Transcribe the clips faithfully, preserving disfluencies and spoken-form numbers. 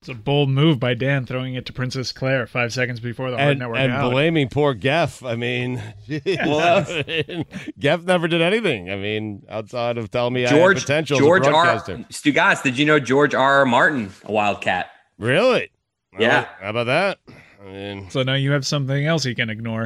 It's a bold move by Dan, throwing it to Princess Claire five seconds before the hard and, network and out. blaming poor Geff. I mean, well, I mean, Geff never did anything. I mean, outside of telling me George, I had potential George as a R. broadcaster. Stugatz, did you know George R. R. Martin, a Wildcat? Really? Yeah. Well, how about that? I mean, so now you have something else you can ignore.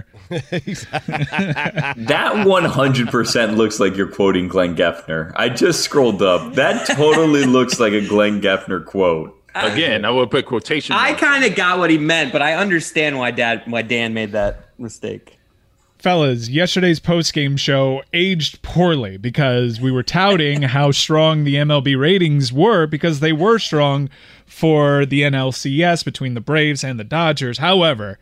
That one hundred percent looks like you're quoting Glenn Geffner. I just scrolled up. That totally looks like a Glenn Geffner quote. Again, I would put quotation I marks. kind of got what he meant, but I understand why Dad, why Dan made that mistake. Fellas, yesterday's post-game show aged poorly because we were touting how strong the M L B ratings were because they were strong for the N L C S between the Braves and the Dodgers. However,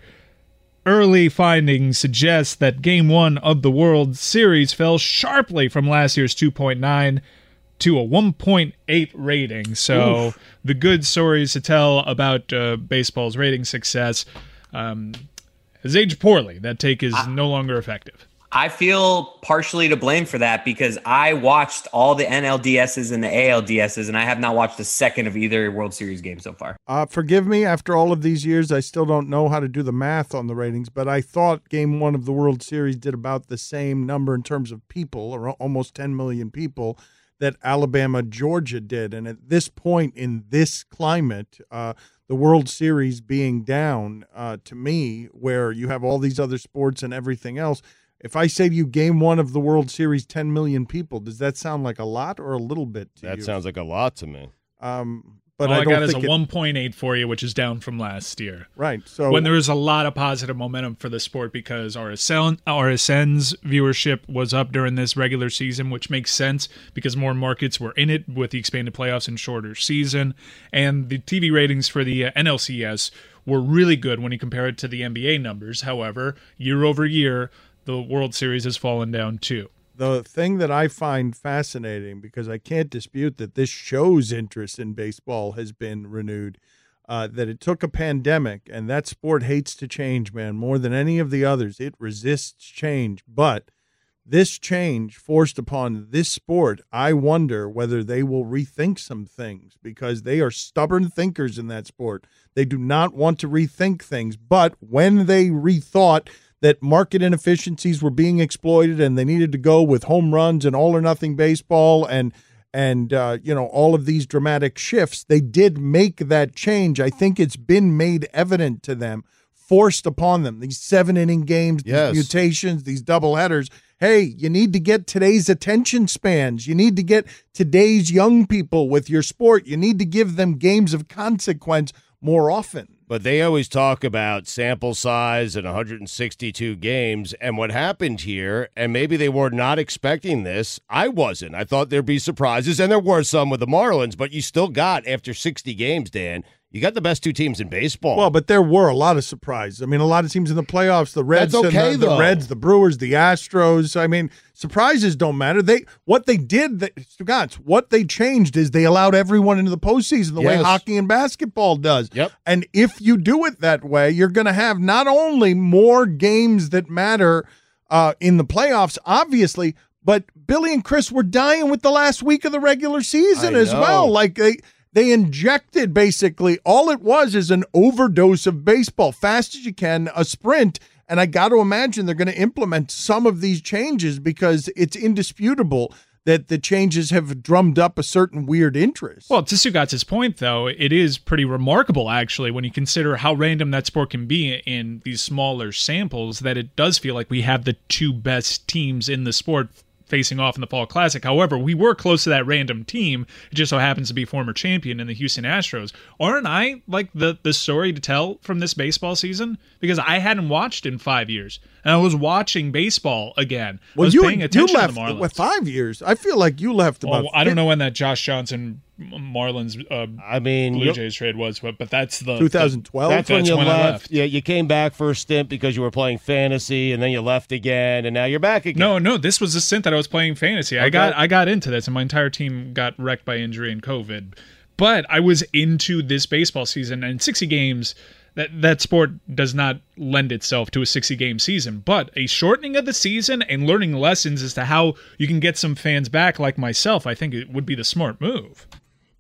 early findings suggest that Game one of the World Series fell sharply from last year's two point nine to a one point eight rating. So Oof. The good stories to tell about uh, baseball's rating success um, has aged poorly. That take is I, no longer effective. I feel partially to blame for that because I watched all the N L D S's and the A L D S's, and I have not watched a second of either World Series game so far. Uh, forgive me, after all of these years, I still don't know how to do the math on the ratings, but I thought Game one of the World Series did about the same number in terms of people, or almost ten million people, that Alabama, Georgia did. And at this point in this climate, uh, the World Series being down, uh, to me, where you have all these other sports and everything else, if I say to you Game one of the World Series, ten million people, does that sound like a lot or a little bit to that you? That sounds like a lot to me. Um, but All I, I don't got is a think it, one point eight for you, which is down from last year. Right. So when there was a lot of positive momentum for the sport because R S N, R S N's viewership was up during this regular season, which makes sense because more markets were in it with the expanded playoffs and shorter season. And the T V ratings for the uh, N L C S were really good when you compare it to the N B A numbers. However, year over year, the World Series has fallen down too. The thing that I find fascinating, because I can't dispute that this show's interest in baseball has been renewed, uh, that it took a pandemic, and that sport hates to change, man, more than any of the others. It resists change. But this change forced upon this sport, I wonder whether they will rethink some things, because they are stubborn thinkers in that sport. They do not want to rethink things. But when they rethought that market inefficiencies were being exploited and they needed to go with home runs and all or nothing baseball and and uh, you know, all of these dramatic shifts, they did make that change. I think it's been made evident to them, forced upon them, these seven inning games, yes. these mutations, these double headers. Hey, you need to get today's attention spans. You need to get today's young people with your sport. You need to give them games of consequence more often. But they always talk about sample size and one hundred sixty-two games, and what happened here, and maybe they were not expecting this. I wasn't. I thought there'd be surprises, and there were some with the Marlins, but you still got, after sixty games, Dan, you got the best two teams in baseball. Well, but there were a lot of surprises. I mean, a lot of teams in the playoffs, the Reds, That's okay, and the, the though. Reds, the Brewers, the Astros. I mean, surprises don't matter. They what they did, that, Stugatz, what they changed is they allowed everyone into the postseason the Yes. way hockey and basketball does. Yep. And if you do it that way, you're going to have not only more games that matter uh, in the playoffs, obviously, but Billy and Chris were dying with the last week of the regular season I as know. well. Like they. They injected basically all it was is an overdose of baseball, fast as you can, a sprint. And I got to imagine they're going to implement some of these changes because it's indisputable that the changes have drummed up a certain weird interest. Well, to Stugatz's point, though, it is pretty remarkable, actually, when you consider how random that sport can be in these smaller samples, that it does feel like we have the two best teams in the sport facing off in the Fall Classic. However, we were close to that random team. It just so happens to be former champion in the Houston Astros. Aren't I like the, the story to tell from this baseball season? Because I hadn't watched in five years. And I was watching baseball again. Well, I was you, paying you attention left to the Marlins. with five years. I feel like you left about. Well, I don't know when that Josh Johnson Marlins uh, I mean, Blue you- Jays trade was, but, but that's the twenty twelve. That's when That's you when I left. left. Yeah, you came back for a stint because you were playing fantasy, and then you left again, and now you're back again. No, no, this was the stint that I was playing fantasy. I Okay. got I got into this, and my entire team got wrecked by injury and COVID. But I was into this baseball season, and sixty games, that, that sport does not lend itself to a sixty-game season. But a shortening of the season and learning lessons as to how you can get some fans back like myself, I think it would be the smart move.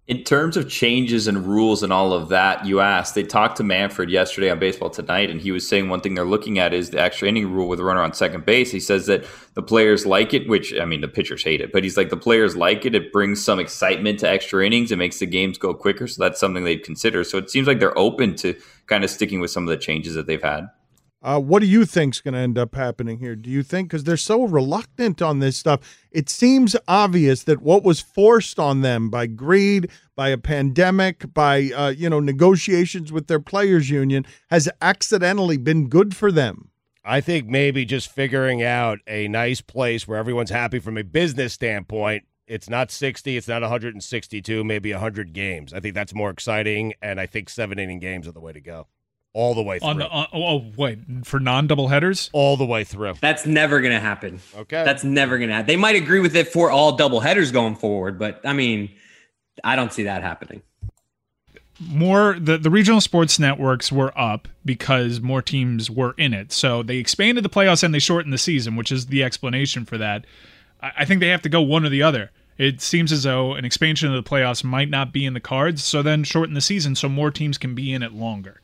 In terms of changes and rules and all of that, you asked, they talked to Manfred yesterday on Baseball Tonight, and he was saying one thing they're looking at is the extra inning rule with a runner on second base. He says that the players like it, which, I mean, the pitchers hate it, but he's like, the players like it. It brings some excitement to extra innings. It makes the games go quicker, so that's something they'd consider. So it seems like they're open to kind of sticking with some of the changes that they've had. Uh, what do you think's going to end up happening here? Do you think, because they're so reluctant on this stuff, it seems obvious that what was forced on them by greed, by a pandemic, by uh, you know negotiations with their players union has accidentally been good for them? I think maybe just figuring out a nice place where everyone's happy from a business standpoint. It's not sixty, it's not one hundred sixty-two, maybe one hundred games. I think that's more exciting, and I think seven inning games are the way to go. All the way through. On the, on, oh, wait, for non-double headers? All the way through. That's never going to happen. Okay. That's never going to happen. They might agree with it for all double headers going forward, but I mean, I don't see that happening. More the, the regional sports networks were up because more teams were in it. So they expanded the playoffs and they shortened the season, which is the explanation for that. I, I think they have to go one or the other. It seems as though an expansion of the playoffs might not be in the cards, so then shorten the season so more teams can be in it longer.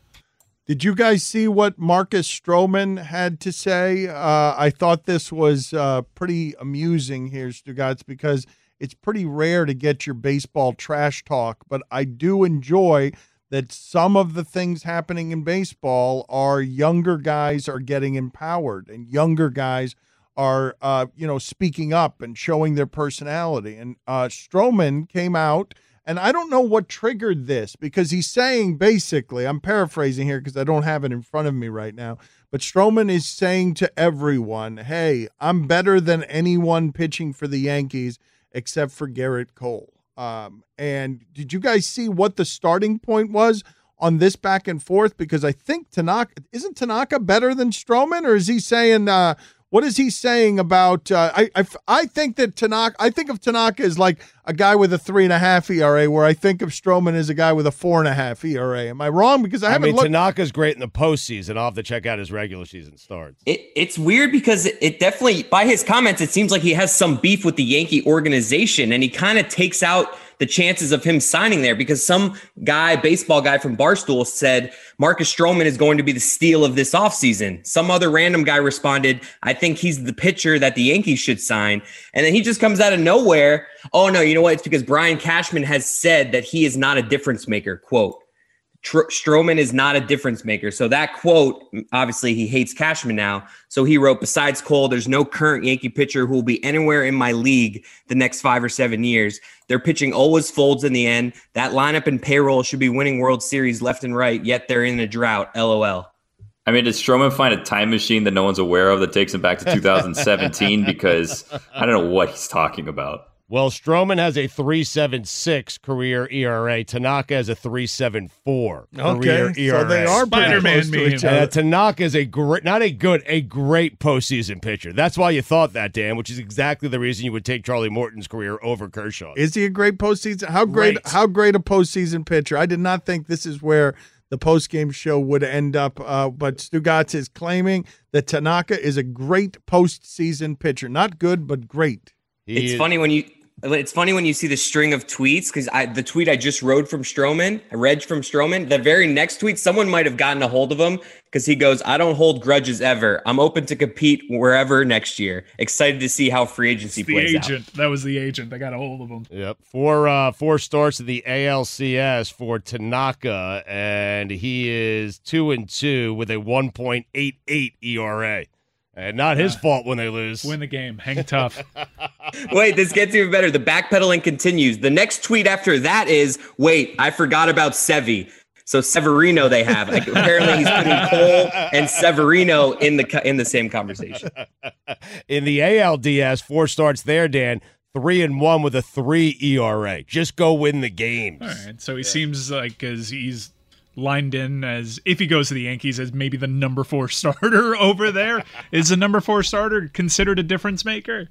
Did you guys see what Marcus Stroman had to say? Uh, I thought this was uh, pretty amusing here, Stugotz, because it's pretty rare to get your baseball trash talk, but I do enjoy that some of the things happening in baseball are younger guys are getting empowered and younger guys are, uh, you know, speaking up and showing their personality. And uh, Stroman came out. And I don't know what triggered this because he's saying basically, I'm paraphrasing here because I don't have it in front of me right now, but Stroman is saying to everyone, hey, I'm better than anyone pitching for the Yankees except for Garrett Cole. Um, and did you guys see what the starting point was on this back and forth? Because I think Tanaka, isn't Tanaka better than Stroman, or is he saying, uh, what is he saying about? Uh, I, I I think that Tanaka. I think of Tanaka as like a guy with a three and a half E R A, where I think of Stroman as a guy with a four and a half E R A. Am I wrong? Because I, I haven't mean, looked. Tanaka's great in the postseason. I'll have to check out his regular season starts. It, it's weird because it, it definitely, by his comments, it seems like he has some beef with the Yankee organization, and he kind of takes out the chances of him signing there because some guy, baseball guy from Barstool said Marcus Stroman is going to be the steal of this offseason. Some other random guy responded, I think he's the pitcher that the Yankees should sign. And then he just comes out of nowhere. Oh, no, you know what? It's because Brian Cashman has said that he is not a difference maker, quote. Tr- Stroman is not a difference maker. So that quote, obviously he hates Cashman now. So he wrote, besides Cole, there's no current Yankee pitcher who will be anywhere in my league the next five or seven years. Their pitching always folds in the end. That lineup and payroll should be winning World Series left and right, yet they're in a drought. L O L. I mean, did Stroman find a time machine that no one's aware of that takes him back to two thousand seventeen? Because I don't know what he's talking about. Well, Stroman has a three point seven six career E R A. Tanaka has a three point seven four career Okay, E R A. so they are pretty Spider-Man close to meme. each And, other. uh, Tanaka is a great, not a good, a great postseason pitcher. That's why you thought that, Dan, which is exactly the reason you would take Charlie Morton's career over Kershaw. Is he a great postseason? How great? Great. How great a postseason pitcher? I did not think this is where the postgame show would end up. Uh, but Stugotz is claiming that Tanaka is a great postseason pitcher. Not good, but great. He It's is- funny when you It's funny when you see the string of tweets because I the tweet I just wrote from Stroman, I read from Stroman. The very next tweet, someone might have gotten a hold of him because he goes, "I don't hold grudges ever. I'm open to compete wherever next year. Excited to see how free agency The plays agent. That was the agent. I got a hold of him. Yep. Four uh four starts in the A L C S for Tanaka, and he is two and two with a one point eight eight E R A. And not his fault when they lose. Win the game. Hang tough. out." Wait, this gets even better. The backpedaling continues. The next tweet after that is, "Wait, I forgot about Sevy." So Severino they have. Like, apparently he's putting Cole and Severino in the co- in the same conversation. In the A L D S, four starts there, Dan. Three and one with a three E R A. Just go win the games. All right. So he seems like as he's lined in as if he goes to the Yankees as maybe the number four starter over there. Is the number four starter considered a difference maker?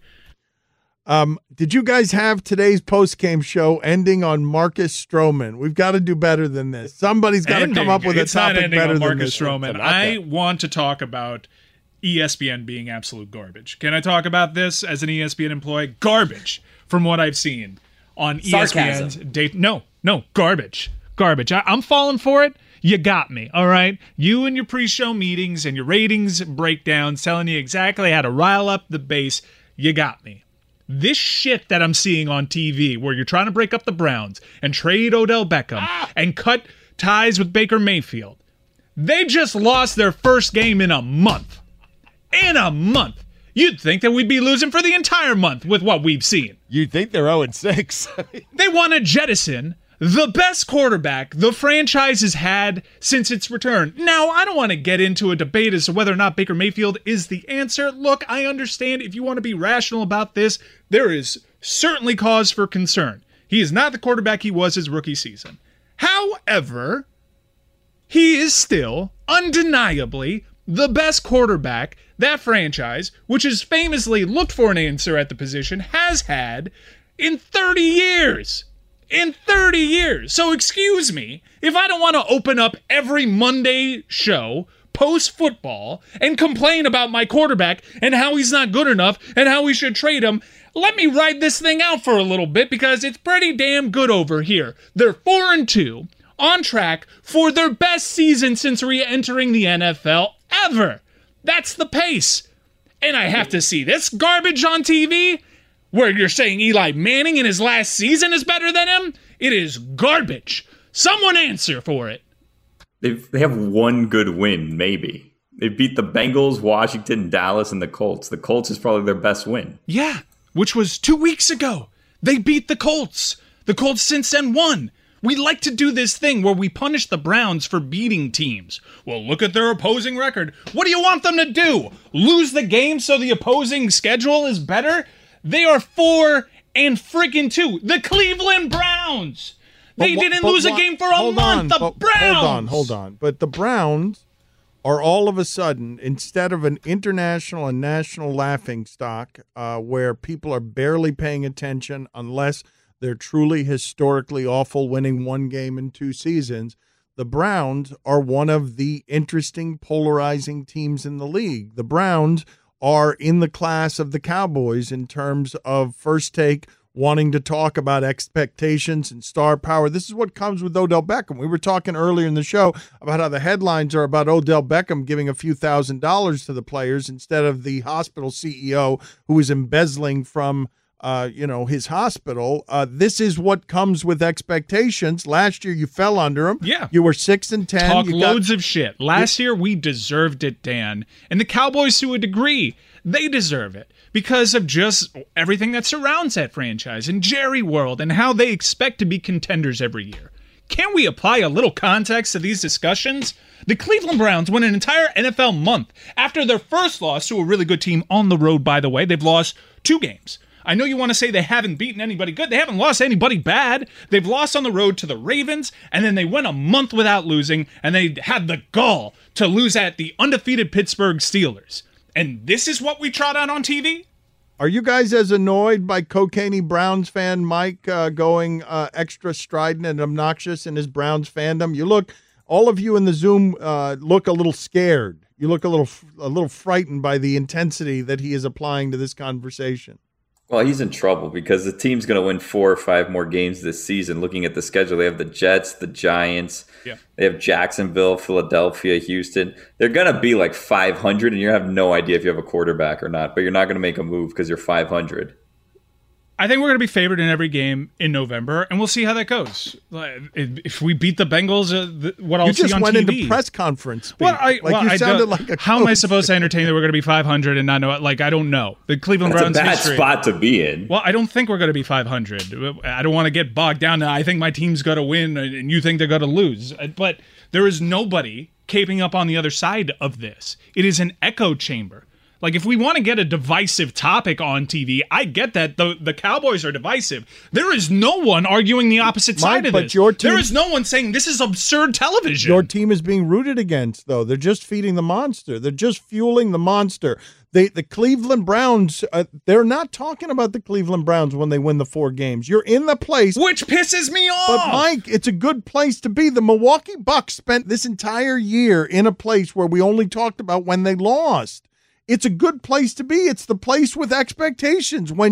Um, did you guys have today's post-game show ending on Marcus Stroman? We've got to do better than this. Somebody's got to come Ending. up with It's a not topic ending better on than Marcus this. Stroman. Tanaka. I want to talk about E S P N being absolute garbage. Can I talk about this as an E S P N employee? Garbage from what I've seen. on Sarcasm. E S P N's date. No, no, garbage. Garbage. I, I'm falling for it. You got me, all right? You and your pre-show meetings and your ratings breakdowns telling you exactly how to rile up the base. You got me. This shit that I'm seeing on T V where you're trying to break up the Browns and trade Odell Beckham ah! and cut ties with Baker Mayfield. They just lost their first game in a month. In a month. You'd think that we'd be losing for the entire month with what we've seen. You'd think they're oh and six. They want to jettison the best quarterback the franchise has had since its return. Now, I don't want to get into a debate as to whether or not Baker Mayfield is the answer. Look, I understand if you want to be rational about this, there is certainly cause for concern. He is not the quarterback he was his rookie season. However, he is still undeniably the best quarterback that franchise, which has famously looked for an answer at the position, has had in thirty years. In thirty years. So excuse me, if I don't want to open up every Monday show post-football and complain about my quarterback and how he's not good enough and how we should trade him, let me ride this thing out for a little bit because it's pretty damn good over here. They're four and two, on track for their best season since re-entering the N F L ever. That's the pace. And I have to see this garbage on T V? Where you're saying Eli Manning in his last season is better than him? It is garbage. Someone answer for it. They've, they have one good win, maybe. They beat the Bengals, Washington, Dallas, and the Colts. The Colts is probably their best win. Yeah, which was two weeks ago. They beat the Colts. The Colts since then won. We like to do this thing where we punish the Browns for beating teams. Well, look at their opposing record. What do you want them to do? Lose the game so the opposing schedule is better? They are four and freaking two. The Cleveland Browns. They but, didn't but, lose but, a game for a month. On, the but, Browns. Hold on, hold on. But the Browns are all of a sudden, instead of an international and national laughingstock uh, where people are barely paying attention unless they're truly historically awful, winning one game in two seasons, the Browns are one of the interesting, polarizing teams in the league. The Browns are in the class of the Cowboys in terms of First Take wanting to talk about expectations and star power. This is what comes with Odell Beckham. We were talking earlier in the show about how the headlines are about Odell Beckham giving a few thousand dollars to the players instead of the hospital C E O who is embezzling from uh, you know, his hospital. Uh, this is what comes with expectations. Last year you fell under them. Yeah. You were six and ten. Talk you loads got- of shit. Last year we deserved it, Dan. And the Cowboys, to a degree, they deserve it because of just everything that surrounds that franchise and Jerry World and how they expect to be contenders every year. Can we apply a little context to these discussions? The Cleveland Browns won an entire N F L month after their first loss to a really good team on the road, by the way. They've lost two games. I know you want to say they haven't beaten anybody good. They haven't lost anybody bad. They've lost on the road to the Ravens, and then they went a month without losing, and they had the gall to lose at the undefeated Pittsburgh Steelers. And this is what we trot out on T V? Are you guys as annoyed by cocaine Browns fan Mike uh, going uh, extra strident and obnoxious in his Browns fandom? You look, all of you in the Zoom uh, look a little scared. You look a little, a little frightened by the intensity that he is applying to this conversation. Well, he's in trouble because the team's going to win four or five more games this season. Looking at the schedule, they have the Jets, the Giants, yeah. They have Jacksonville, Philadelphia, Houston. They're going to be like five hundred, and you have no idea if you have a quarterback or not, but you're not going to make a move because you're five hundred. I think we're going to be favored in every game in November, and we'll see how that goes. If we beat the Bengals, uh, what I'll you see on T V. You just went into press conference speak. Well, I, like well, you I sounded like a How am I supposed to entertain that we're going to be five hundred and not know it? Like, I don't know. The Cleveland That's Browns a bad history. spot to be in. Well, I don't think we're going to be five hundred. I don't want to get bogged down. I think my team's going to win, and you think they're going to lose. But there is nobody caping up on the other side of this. It is an echo chamber. Like, if we want to get a divisive topic on T V, I get that. The the Cowboys are divisive. There is no one arguing the opposite Mike, side of but this. Your team, there is no one saying this is absurd television. Your team is being rooted against, though. They're just feeding the monster. They're just fueling the monster. They, the Cleveland Browns, uh, they're not talking about the Cleveland Browns when they win the four games. You're in the place. Which pisses me off. But, Mike, it's a good place to be. The Milwaukee Bucks spent this entire year in a place where we only talked about when they lost. It's a good place to be. It's the place with expectations. When you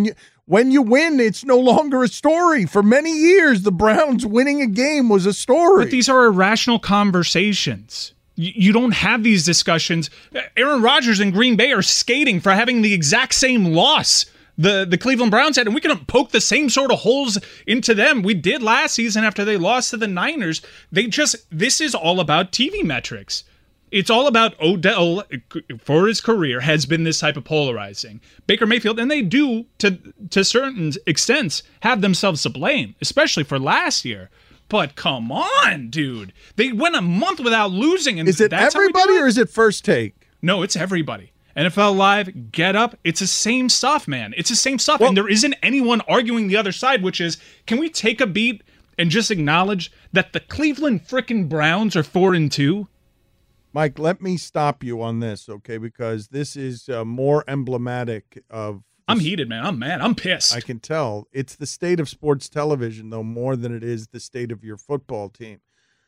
When you win, it's no longer a story. For many years, the Browns winning a game was a story. But these are irrational conversations. You, you don't have these discussions. Aaron Rodgers and Green Bay are skating for having the exact same loss the, the Cleveland Browns had, and we can poke the same sort of holes into them. We did last season after they lost to the Niners. They just, this is all about T V metrics. It's all about Odell, for his career, has been this type of polarizing. Baker Mayfield, and they do, to to certain extents, have themselves to blame, especially for last year. But come on, dude. They went a month without losing. And is it that's everybody it? or is it First Take? No, it's everybody. N F L Live, Get Up, it's the same stuff, man. It's the same stuff. Well, and there isn't anyone arguing the other side, which is, can we take a beat and just acknowledge that the Cleveland frickin' Browns are four and two? Mike, let me stop you on this, okay? Because this is uh, more emblematic of... I'm heated, man. I'm mad. I'm pissed. I can tell. It's the state of sports television, though, more than it is the state of your football team.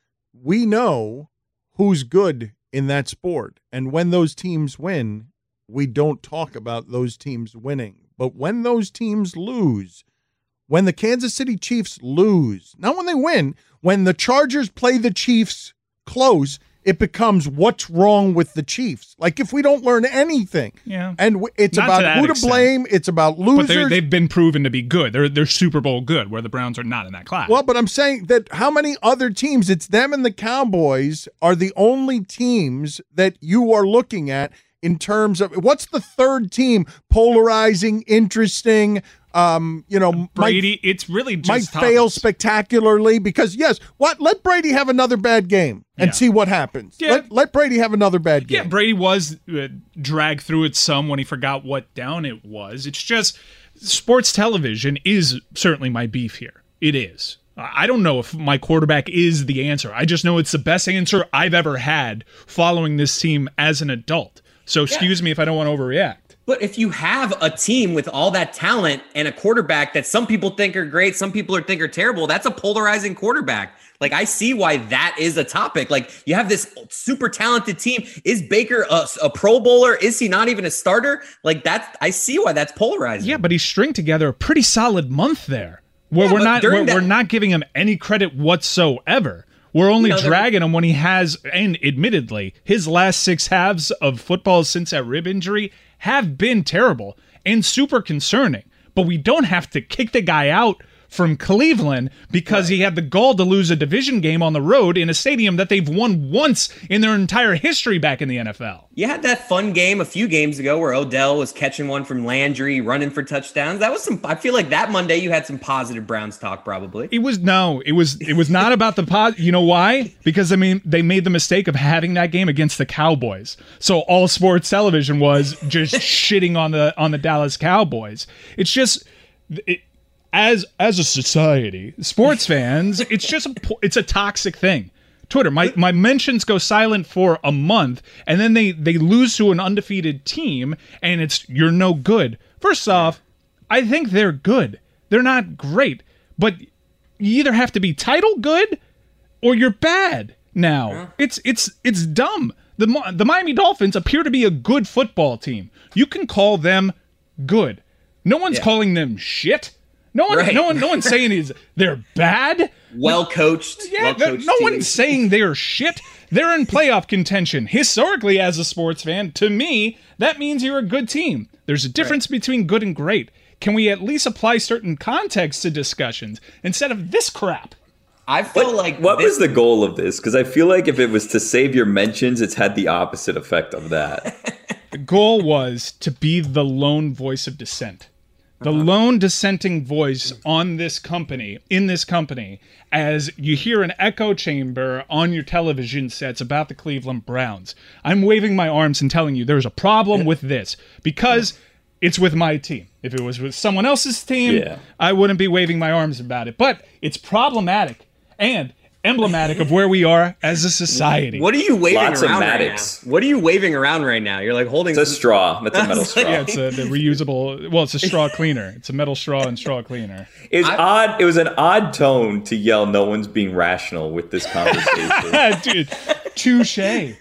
We know who's good in that sport. And when those teams win, we don't talk about those teams winning. But when those teams lose, when the Kansas City Chiefs lose, not when they win, when the Chargers play the Chiefs close, it becomes what's wrong with the Chiefs. Like if we don't learn anything. Yeah. And w- it's Not about to that who to extent. blame. It's about losers. But they're- they've been proven to be good. They're they're Super Bowl good, where the Browns are not in that class. Well, but I'm saying that how many other teams, it's them and the Cowboys, are the only teams that you are looking at in terms of what's the third team polarizing, interesting, um, you know, Brady, might, it's really just might tough. fail spectacularly because, yes, what? Let Brady have another bad game and Yeah. see what happens. Yeah. Let, let Brady have another bad game. Yeah, Brady was uh, dragged through it some when he forgot what down it was. It's just sports television is certainly my beef here. It is. I don't know if my quarterback is the answer. I just know it's the best answer I've ever had following this team as an adult. So excuse me if I don't want to overreact. But if you have a team with all that talent and a quarterback that some people think are great, some people are think are terrible, that's a polarizing quarterback. Like, I see why that is a topic. Like, you have this super talented team. Is Baker a, a Pro Bowler? Is he not even a starter? Like, that's, I see why that's polarizing. Yeah, but he stringed together a pretty solid month there, where Yeah, we're but not during we're, that- we're not giving him any credit whatsoever. We're only You know, there- dragging him when he has, and admittedly, his last six halves of football since that rib injury have been terrible and super concerning. But we don't have to kick the guy out from Cleveland because right. he had the gall to lose a division game on the road in a stadium that they've won once in their entire history back in the N F L. You had that fun game a few games ago where Odell was catching one from Landry, running for touchdowns. That was some, I feel like that Monday you had some positive Browns talk probably. It was, no, it was, it was not about the pod. You know why? Because I mean, they made the mistake of having that game against the Cowboys. So all sports television was just shitting on the, on the Dallas Cowboys. It's just, it, As as a society, sports fans, it's just a, it's a toxic thing. Twitter, my, my mentions go silent for a month, and then they, they lose to an undefeated team, and it's you're no good. First off, I think they're good. They're not great, but you either have to be title good or you're bad now. Yeah. It's it's it's dumb. The the Miami Dolphins appear to be a good football team. You can call them good. No one's yeah. calling them shit. No one, right. no one, no one's saying is they're bad. Well coached. Yeah, well coached no team. one's saying they're shit. They're in playoff contention. Historically, as a sports fan, to me, that means you're a good team. There's a difference right. between good and great. Can we at least apply certain context to discussions instead of this crap? I feel what, like what this- was the goal of this? Because I feel like if it was to save your mentions, it's had the opposite effect of that. The goal was to be the lone voice of dissent. The lone dissenting voice on this company, in this company, as you hear an echo chamber on your television sets about the Cleveland Browns. I'm waving my arms and telling you there's a problem with this because it's with my team. If it was with someone else's team, yeah. I wouldn't be waving my arms about it. But it's problematic and emblematic of where we are as a society. What are you waving Lots around of right Maddox. now? What are you waving around right now? You're like holding... It's a straw. That's a metal straw. Yeah, it's a the reusable... Well, it's a straw cleaner. It's a metal straw and straw cleaner. It was I, odd. It was an odd tone to yell, no one's being rational with this conversation. Dude, touche. Hey,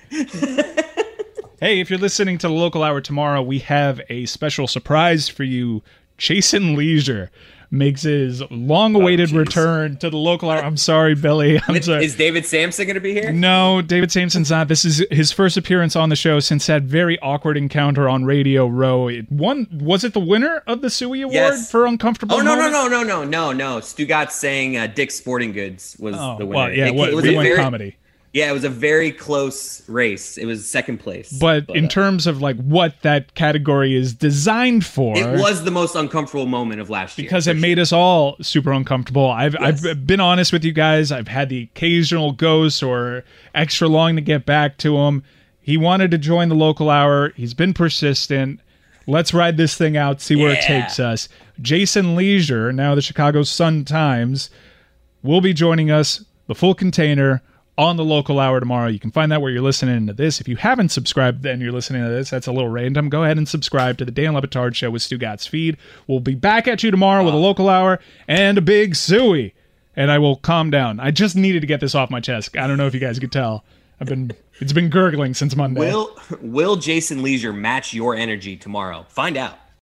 if you're listening to the Local Hour tomorrow, we have a special surprise for you Jason Leisure makes his long-awaited Oh, return to the local hour. I'm sorry, Billy. I'm Is, sorry. is David Sampson going to be here? No, David Sampson's not. This is his first appearance on the show since that very awkward encounter on Radio Row. It won. Was it the winner of the Suey Award Yes. for Uncomfortable Oh no no Moment? no no no no no! Stugatz saying uh, Dick's Sporting Goods was Oh, the winner. well, yeah, It, what, it was we a went very, comedy. Yeah, it was a very close race. It was second place. But in uh, terms of like what that category is designed for, it was the most uncomfortable moment of last year because for it made sure. us all super uncomfortable. I've Yes. I've been honest with you guys. I've had the occasional ghost or extra long to get back to him. He wanted to join the local hour. He's been persistent. Let's ride this thing out, see where it Yeah. takes us. Jason Leisure, now the Chicago Sun-Times, will be joining us, the full container, on the local hour tomorrow. You can find that where you're listening to this. If you haven't subscribed and you're listening to this, that's a little random. Go ahead and subscribe to the Dan Le Batard Show with Stugatz feed. We'll be back at you tomorrow with a local hour and a big suey. And I will calm down. I just needed to get this off my chest. I don't know if you guys could tell. I've been it's been gurgling since Monday. Will Will Jason Leisure match your energy tomorrow? Find out.